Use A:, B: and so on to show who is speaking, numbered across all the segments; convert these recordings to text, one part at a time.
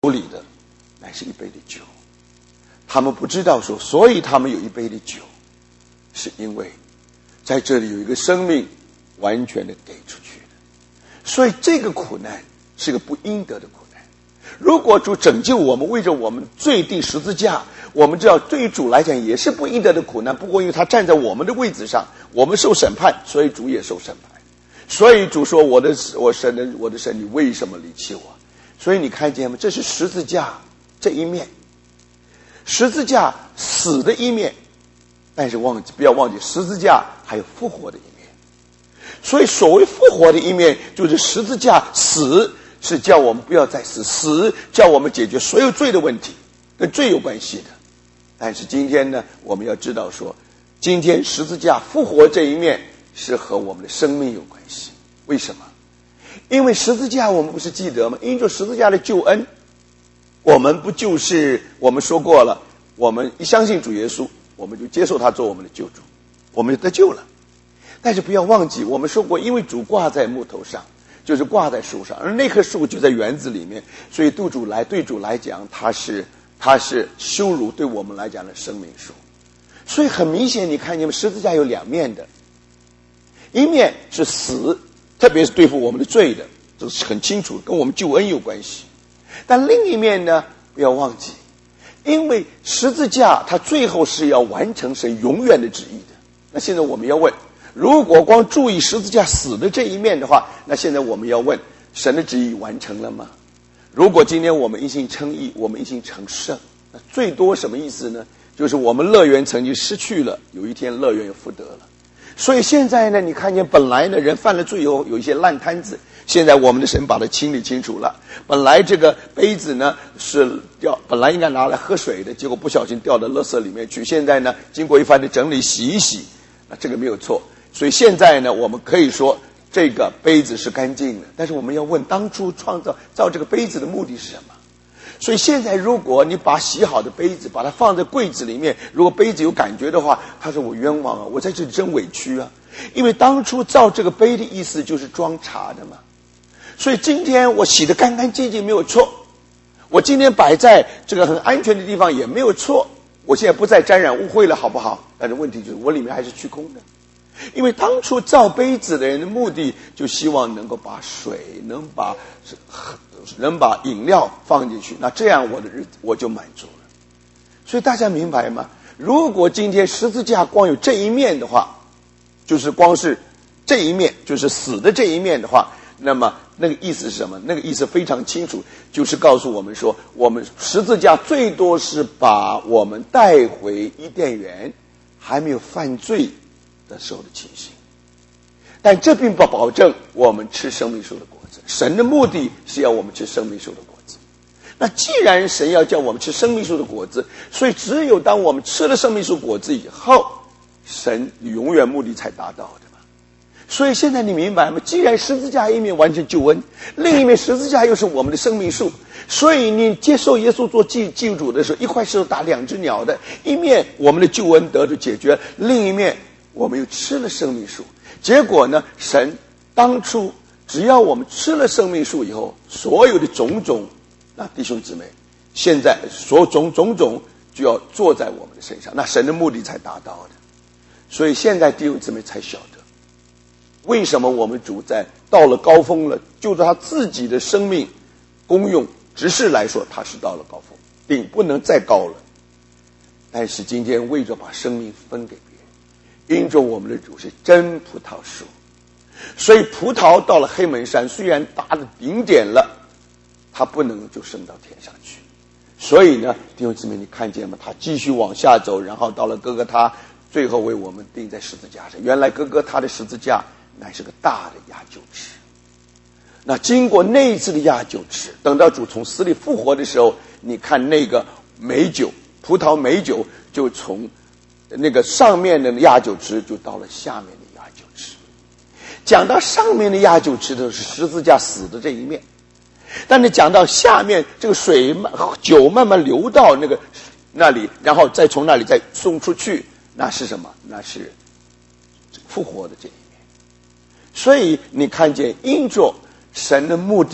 A: 里的乃是一杯的酒。他们不知道说，所以他们有一杯的酒，是因为在这里有一个生命完全的给出去的。所以这个苦难是个不应得的苦难。如果主拯救我们，为着我们罪定十字架，我们知道对于主来讲也是不应得的苦难，不过因为他站在我们的位置上，我们受审判，所以主也受审判。所以主说，我的神，你为什么离弃我？所以你看见吗？这是十字架这一面，十字架死的一面，但是不要忘记十字架还有复活的一面。所以所谓复活的一面，就是十字架死是叫我们不要再死，死叫我们解决所有罪的问题，跟罪有关系的。但是今天呢，我们要知道说，今天十字架复活这一面是和我们的生命有关系。为什么？因为十字架我们不是记得吗？因着十字架的救恩，我们说过了，我们一相信主耶稣，我们就接受他做我们的救主，我们就得救了。但是不要忘记，我们说过，因为主挂在木头上，就是挂在树上，而那棵树就在园子里面，所以对主来讲，他是羞辱，对我们来讲的生命树。所以很明显，你看见十字架有两面的，一面是死，特别是对付我们的罪的，这是很清楚，跟我们救恩有关系。但另一面呢，不要忘记，因为十字架它最后是要完成神永远的旨意的。那现在我们要问，如果光注意十字架死的这一面的话，那现在我们要问，神的旨意完成了吗？如果今天我们一心称义，我们一心成圣，那最多什么意思呢？就是我们乐园曾经失去了，有一天乐园又复得了。所以现在呢，你看见本来呢人犯了罪以后有一些烂摊子，现在我们的神把它清理清楚了。本来这个杯子呢本来应该拿来喝水的，结果不小心掉到垃圾里面去，现在呢经过一番的整理洗一洗，那这个没有错。所以现在呢，我们可以说这个杯子是干净的。但是我们要问，当初造这个杯子的目的是什么？所以现在如果你把洗好的杯子把它放在柜子里面，如果杯子有感觉的话，他说我冤枉啊，我在这里真委屈啊。因为当初造这个杯的意思就是装茶的嘛。所以今天我洗得干干净净没有错，我今天摆在这个很安全的地方也没有错，我现在不再沾染污秽了，好不好？但是问题就是我里面还是虚空的。因为当初造杯子的人的目的就希望能够把水能把饮料放进去，那这样我的日子我就满足了。所以大家明白吗？如果今天十字架光有这一面的话，就是光是这一面，就是死的这一面的话，那么那个意思是什么？那个意思非常清楚，就是告诉我们说，我们十字架最多是把我们带回伊甸园还没有犯罪的时候的情形，但这并不保证我们吃生命树的果子。神的目的是要我们吃生命树的果子。那既然神要叫我们吃生命树的果子，所以只有当我们吃了生命树果子以后，神永远目的才达到的嘛。所以现在你明白吗？既然十字架一面完成救恩，另一面十字架又是我们的生命树，所以你接受耶稣做救主的时候，一块石头打两只鸟的，一面我们的救恩得到解决，另一面我们又吃了生命树。结果呢，神当初只要我们吃了生命树以后，所有的种种，那弟兄姊妹，现在所有种种就要坐在我们的身上，那神的目的才达到的。所以现在弟兄姊妹才晓得，为什么我们主在到了高峰了，就是他自己的生命功用执事来说，他是到了高峰，顶不能再高了。但是今天为着把生命分给别人，因着我们的主是真葡萄树，所以葡萄到了黑门山虽然达到顶点了，它不能就升到天上去。所以呢，弟兄姊妹，你看见吗？他继续往下走，然后到了哥哥他，最后为我们钉在十字架上。原来哥哥他的十字架乃是个大的压酒池。那经过那一次的压酒池，等到主从死里复活的时候，你看那个美酒，葡萄美酒就从那个上面的压酒池就到了下面的压酒池。讲到上面的压酒池的是十字架死的这一面，但是讲到下面这个酒慢慢流到那里，然后再从那里再送出去，那是什么？那是复活的这一面。所以你看见因着神的目的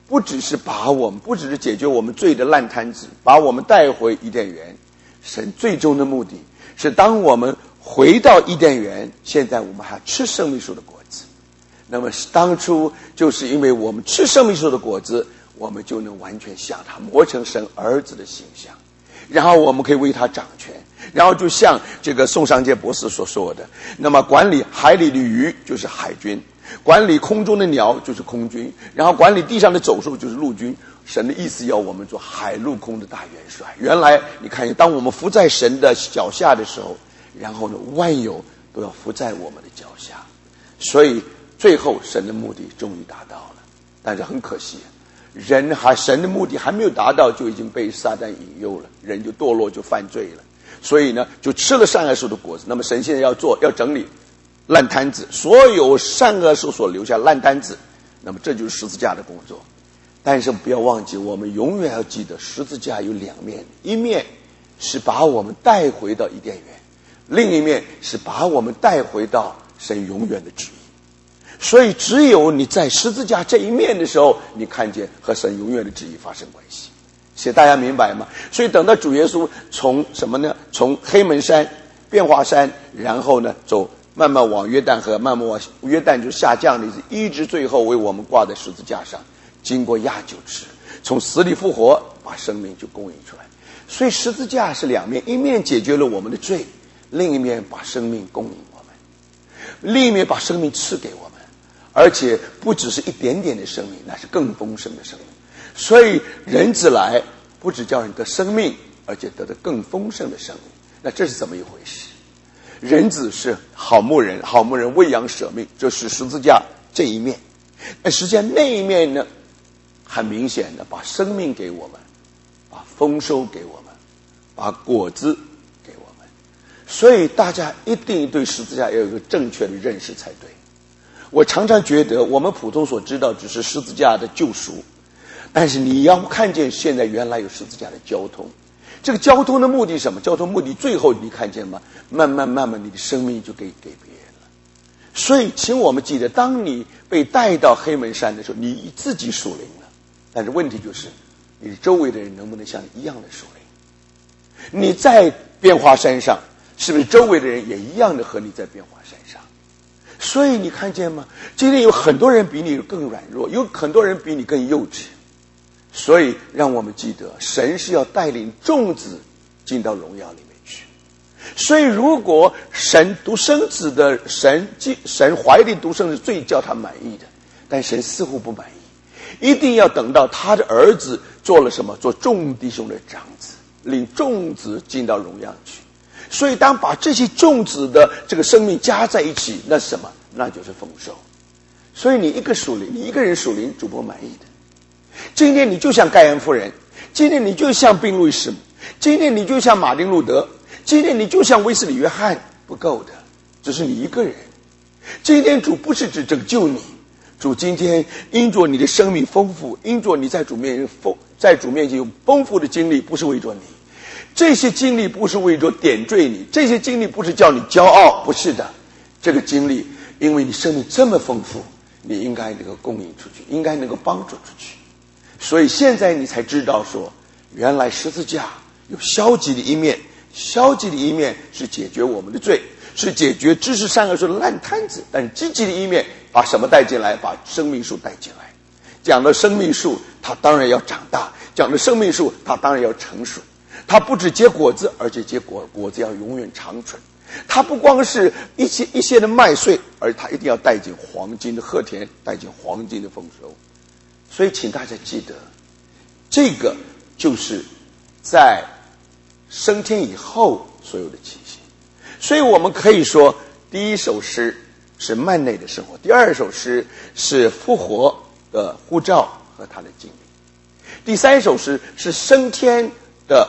A: 不只是解决我们罪的烂摊子，把我们带回伊甸园。神最终的目的是，当我们回到伊甸园，现在我们还吃生命树的果子。那么当初就是因为我们吃生命树的果子，我们就能完全像他，磨成神儿子的形象，然后我们可以为他掌权。然后就像这个宋尚杰博士所说的，那么管理海里的鱼就是海军，管理空中的鸟就是空军，然后管理地上的走兽就是陆军。神的意思要我们做海陆空的大元帅。原来你看，当我们伏在神的脚下的时候，然后呢，万有都要伏在我们的脚下。所以最后神的目的终于达到了，但是很可惜，神的目的还没有达到，就已经被撒旦引诱了，人就堕落，就犯罪了。所以呢，就吃了善恶树的果子。那么神现在要整理烂摊子，所有善恶树所留下烂摊子，那么这就是十字架的工作。但是不要忘记，我们永远要记得，十字架有两面，一面是把我们带回到伊甸园，另一面是把我们带回到神永远的旨意。所以只有你在十字架这一面的时候，你看见和神永远的旨意发生关系。所以大家明白吗？所以等到主耶稣从什么呢？从黑门山、变化山，然后呢慢慢往约旦河，慢慢往约旦就下降的意思，一直最后为我们挂在十字架上，经过压酒池，从死里复活，把生命就供应出来。所以十字架是两面，一面解决了我们的罪，另一面把生命供应我们，另一面把生命赐给我们，而且不只是一点点的生命，那是更丰盛的生命。所以人子来不只叫人得生命，而且得到更丰盛的生命。那这是怎么一回事？人子是好牧人，好牧人为羊舍命，这是十字架这一面。那实际上那一面呢，很明显的把生命给我们，把丰收给我们，把果子给我们。所以大家一定对十字架要有一个正确的认识才对。我常常觉得我们普通所知道只是十字架的救赎，但是你要看见现在原来有十字架的交通。这个交通的目的是什么？交通目的最后你看见吗？慢慢你的生命就给别人了。所以请我们记得，当你被带到黑门山的时候，你自己属灵了，但是问题就是你周围的人能不能像你一样的属灵？你在变化山上，是不是周围的人也一样的和你在变化山上？所以你看见吗？今天有很多人比你更软弱，有很多人比你更幼稚。所以让我们记得，神是要带领众子进到荣耀里面去。所以如果神独生子的神怀里独生子最叫他满意的，但神似乎不满意，一定要等到他的儿子做了什么？做众弟兄的长子，领众子进到荣耀去。所以当把这些众子的这个生命加在一起，那是什么？那就是丰收。所以你一个人属灵，主不满意的。今天你就像盖恩夫人，今天你就像宾路易士姆，今天你就像马丁路德，今天你就像威斯理约翰，不够的，只是你一个人。今天主不是只拯救你，主今天因着你的生命丰富，因着你在主面前有丰富的经历，不是为着你，这些经历不是为着点缀你，这些经历不是叫你骄傲，不是的。这个经历因为你生命这么丰富，你应该能够供应出去，应该能够帮助出去。所以现在你才知道说，原来十字架有消极的一面，消极的一面是解决我们的罪，是解决知识善恶树的烂摊子，但是积极的一面把什么带进来？把生命树带进来。讲到生命树，它当然要长大，讲到生命树，它当然要成熟，它不只结果子，而且结果子要永远长存。它不光是一些的麦穗，而它一定要带进黄金的禾田，带进黄金的丰收。所以请大家记得，这个就是在升天以后所有的气息。所以我们可以说，第一首诗是幔内的生活，第二首诗是复活的呼召和他的经历，第三首诗是升天的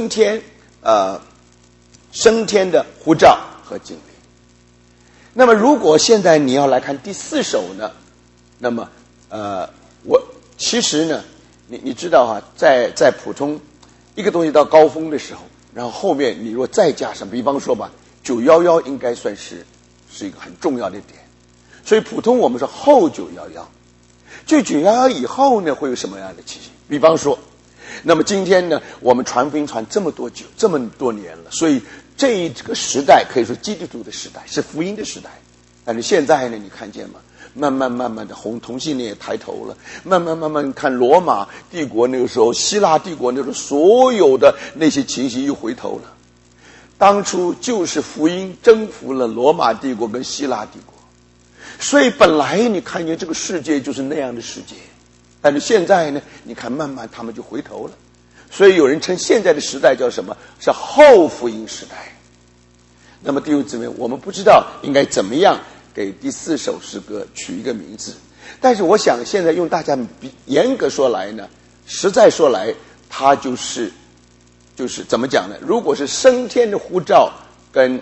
A: 呼召和经历。那么如果现在你要来看第四首呢，那么其实呢，你知道啊，在普通一个东西到高峰的时候，然后后面你若再加上，比方说吧，911应该算是一个很重要的点。所以普通我们说后911， 就911以后呢，会有什么样的情形？比方说，那么今天呢，我们传福音传这么多久，这么多年了，所以这个时代可以说基督徒的时代，是福音的时代。但是现在呢，你看见吗？慢慢的同性恋也抬头了，慢慢看罗马帝国那个时候，希腊帝国那时候，所有的那些情形又回头了。当初就是福音征服了罗马帝国跟希腊帝国，所以本来你看见这个世界就是那样的世界，但是现在呢，你看慢慢他们就回头了。所以有人称现在的时代叫什么？是后福音时代。那么弟兄姊妹，我们不知道应该怎么样给第4首诗歌取一个名字，但是我想现在用大家严格说来呢，实在说来，它就是怎么讲呢？如果是升天的呼召跟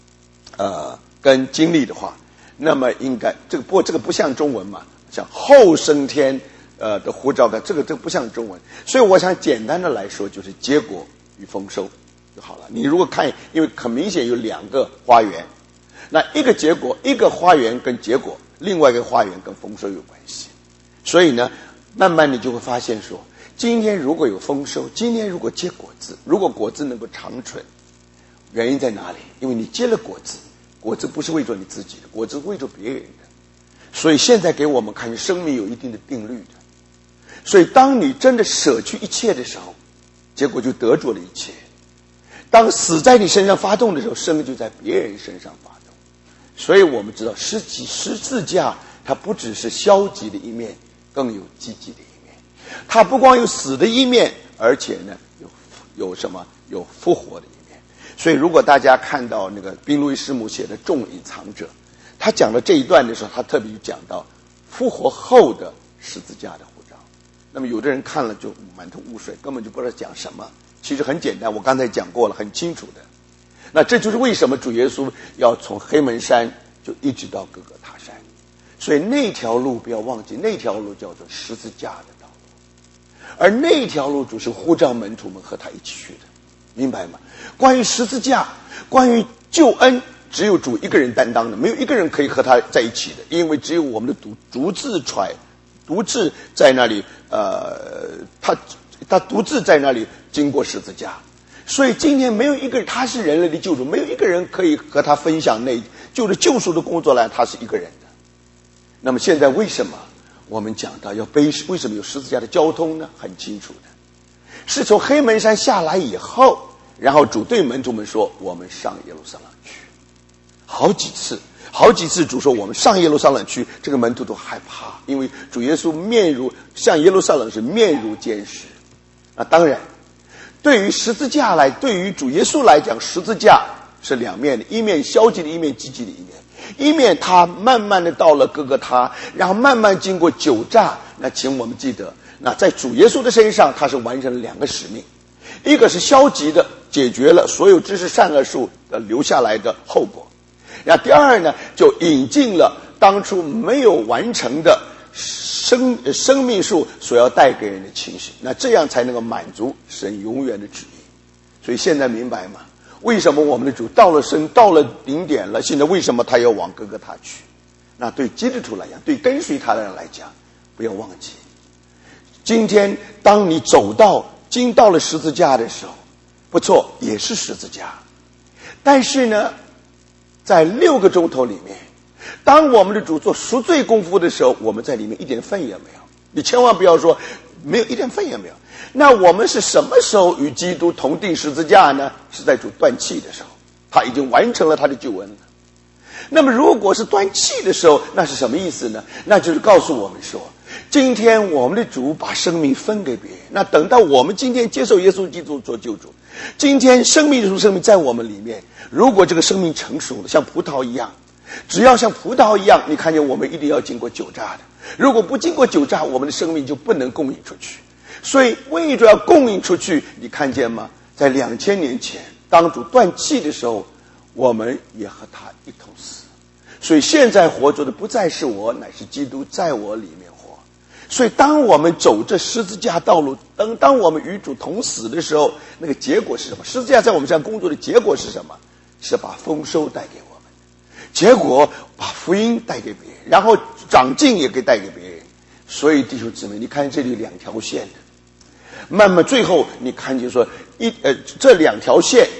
A: 经历的话，那么应该这个不像中文嘛，像后升天的呼召的这个不像中文，所以我想简单的来说就是结果与丰收就好了。你如果看，因为很明显有2个花园，那一个结果，一个花园跟结果，另外一个花园跟丰收有关系。所以呢，慢慢你就会发现说，今天如果有丰收，今天如果结果子，如果果子能够长存，原因在哪里？因为你结了果子，果子不是为着你自己的，果子是为着别人的。所以现在给我们看见生命有一定的定律的。所以当你真的舍去一切的时候，结果就得着了一切。当死在你身上发动的时候，生命就在别人身上发动。所以我们知道十字架它不只是消极的一面，更有积极的一面。它不光有死的一面，而且呢有什么？有复活的一面。所以如果大家看到那个宾路易师母写的《众隐藏者》，他讲了这一段的时候，他特别讲到复活后的十字架的呼召。那么有的人看了就满头雾水，根本就不知道讲什么。其实很简单，我刚才讲过了，很清楚的。那这就是为什么主耶稣要从黑门山就一直到各个他山。所以那条路不要忘记，那条路叫做十字架的道路，而那条路主是呼召门徒们和他一起去的，明白吗？关于十字架，关于救恩，只有主一个人担当的，没有一个人可以和他在一起的，因为只有我们的独自在那里，他独自在那里经过十字架。所以今天没有一个人，他是人类的救主，没有一个人可以和他分享那就是救赎的工作来，他是一个人的。那么现在为什么我们讲到为什么有十字架的交通呢？很清楚的，是从黑门山下来以后，然后主对门徒们说，我们上耶路撒冷去。好几次主说我们上耶路撒冷去，这个门徒都害怕，因为主耶稣向耶路撒冷是面如坚石。那当然对于十字架对于主耶稣来讲，十字架是两面的，一面消极的一面积极的一面。一面他慢慢的到了各个他，然后慢慢经过9诈。那请我们记得，那在主耶稣的身上他是完成了2个使命，一个是消极的解决了所有知识善恶树的留下来的后果，那第二呢，就引进了当初没有完成的生命树所要带给人的情绪，那这样才能够满足神永远的旨意。所以现在明白吗？为什么我们的主到了顶点了，现在为什么他要往各个他去？那对基督徒来讲，对跟随他的人来讲，不要忘记，今天当你经到了十字架的时候，不错，也是十字架。但是呢，在6个钟头里面，当我们的主做赎罪功夫的时候，我们在里面一点份也没有。你千万不要说没有一点份也没有。那我们是什么时候与基督同定十字架呢？是在主断气的时候，他已经完成了他的救恩了。那么如果是断气的时候，那是什么意思呢？那就是告诉我们说，今天我们的主把生命分给别人，那等到我们今天接受耶稣基督做救主，今天生命在我们里面，如果这个生命成熟了，像葡萄一样，只要像葡萄一样，你看见我们一定要经过9诈的，如果不经过9诈，我们的生命就不能供应出去。所以为着要供应出去，你看见吗？在2000年前当主断气的时候，我们也和他一同死。所以现在活着的不再是我，乃是基督在我里面活。所以当我们走这十字架道路，当我们与主同死的时候，那个结果是什么？十字架在我们身上工作的结果是什么？是把丰收带给我们，结果把福音带给别人，然后长进也可以带给别人。 所以弟兄姊妹，你看这里有两条线的，慢慢最后你看见说这两条线